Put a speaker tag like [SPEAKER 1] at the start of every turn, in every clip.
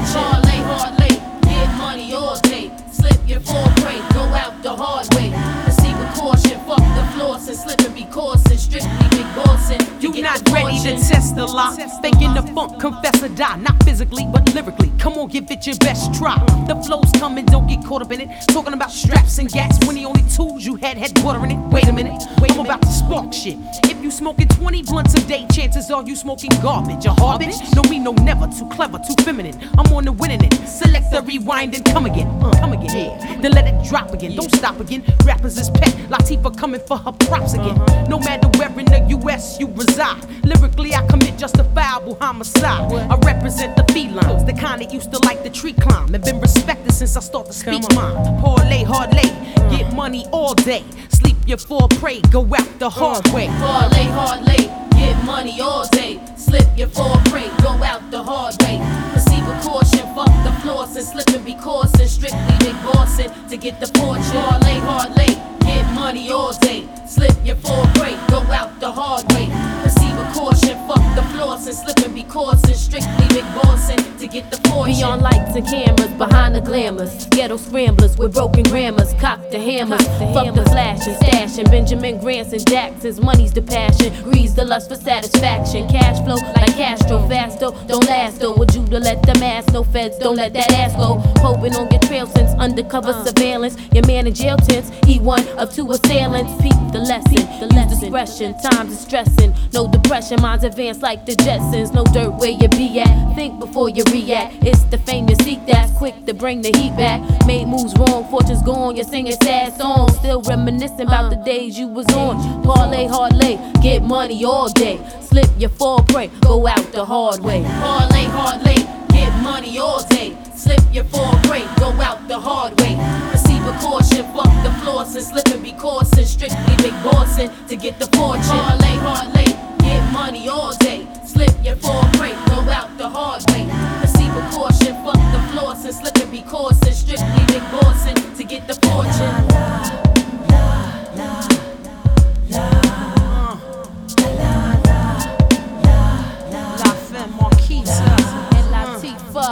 [SPEAKER 1] fortune.
[SPEAKER 2] Parlay hard late, get money all day. Slip your foreplay, go out the hard way. Proceed with caution, fuck the floss and slip and be coursing. Strictly big bossing.
[SPEAKER 1] You not ready to test the lie. Faking the funk, confess or die. Not physically, but lyrically. Come on, give it your best try. The flow's coming, don't get caught up in it. Talking about straps and gas when the only tools you had water in it. Wait a minute, I'm about to spark shit. If you smoking 20 blunts a day, chances are you smoking garbage. A hard bitch? No, me no never. Too clever, too feminine. I'm on the winning it. Select the rewind and come again. Come again, yeah. Then let it drop again. Don't stop again. Rappers is pet. Latifah coming for her props again. No matter where in the US you reside, lyrically I commit justifiable homicide. I represent the felines, the kind that used to like the tree climb and been respected since I start to speak mine. Parlay hard late, get money all day. Sleep your foreplay, go out the hard way.
[SPEAKER 2] Parlay hard late, get money all day. Slip your foreplay, go out the hard way. Proceed with caution, fuck the floss and slip and be coursing. Strictly big bossing to get the fortune. Parlay hard late, get money all day. Slip your foreplay, go out the hard way. Proceed with caution, fuck the floss and slip and be coursing. Strictly big bossing to get the fortune.
[SPEAKER 3] Beyond lights and cameras, behind the glamours. Ghetto scramblers with broken grammars. Cock the hammers, fuck the flash and stash. And Benjamin Grants and Jacksons. Money's the passion, grease the lust for satisfaction. Cash flow like Castro, fast though, don't last though. Would you to let the mask, no feds, don't let that ass go. Hoping on your trail since undercover surveillance. Your man in jail tents, he one of two assailants. Peep the lesson, use discretion, times is stressing. No depression, minds advance like the Jetsons. No dirt where you be at, think before you react. It's the fame you seek that's quick to bring the heat back. Made moves wrong, fortune's gone, you're singing sad songs. Still reminiscing about the days you was on. Parlay hard late, get money all day. Slip your foreplay, go out the hard way.
[SPEAKER 2] Parlay hard late, get money all day. Slip your foreplay, go out the hard way. Proceed with caution, fuck the floss and slip and be coursing. Strictly big bossing to get the fortune. Parlay hard late, get money all day. Slip your foreplay, go out the hard way. Proceed with caution, fuck the floss and slip and be coursing. Strictly big bossing to get the fortune.
[SPEAKER 1] La Femme Marquise
[SPEAKER 3] And Latifah,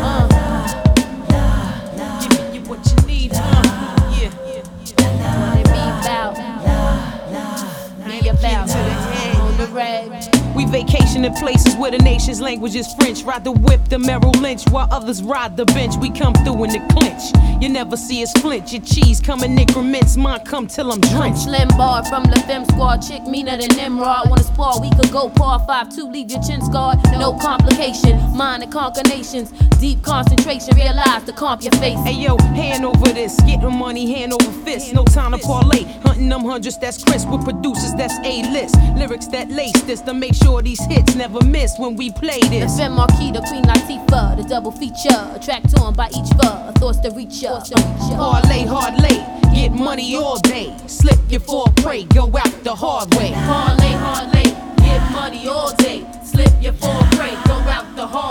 [SPEAKER 1] giving you what you need, yeah.
[SPEAKER 3] what it be about, be about, on the rag.
[SPEAKER 1] We vacation in places where the nation's language is French. Ride the whip, the Merrill Lynch, while others ride the bench. We come through in the clinch. You never see us flinch. Your cheese come in increments, mine come till I'm drenched.
[SPEAKER 3] Slim bar from the Femme Squad, chick meaner than Nimrod. Wanna spar, we could go par 5-2, leave your chin scarred. No complication, mind and conquer nations. Deep concentration, realize to comp your face.
[SPEAKER 1] Hey yo, hand over this, getting money hand over fist. No time to parlay, hunting them hundreds that's crisp with producers that's A-list. Lyrics that lace this to make sure these hits never miss when we play
[SPEAKER 3] The
[SPEAKER 1] this.
[SPEAKER 3] Femme Marquise, the Queen Latifah, the double feature. A track torn by each fur, thoughts to reach ya.
[SPEAKER 1] Parlay hard late, get money all day. Slip your foreplay, go out the hard way.
[SPEAKER 2] Parlay hard late, get money all day. Slip your foreplay, go out the hard way.